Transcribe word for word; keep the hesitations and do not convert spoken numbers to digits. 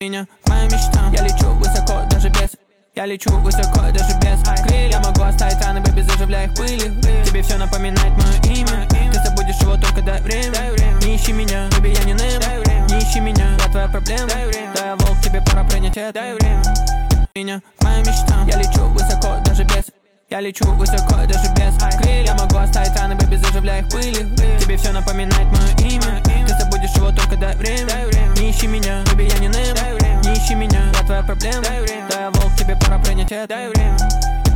Меня к моим мечтам. Я лечу высоко, даже без. Я лечу высоко, даже без крыльев. Я могу оставить раны, бэби, заживляя их пылью. Тебе все напоминает мое имя. Ты забудешь его, только дай время. Не ищи меня, бэби, я не Немо. Не ищи меня, я твоя проблема. Да я волк, тебе пора принять это. Дай время. Меня к моим мечтам. Я лечу высоко, даже без. Я лечу высоко, даже без крыльев. Я могу оставить раны, бэби, заживляя их пылью. Тебе все напоминает мое имя. Ты забудешь его, только дай время. Не ищи меня, бэби, я не Немо. Не ищи меня, я твоя проблема. Да я волк, тебе пора принять это. Дай время.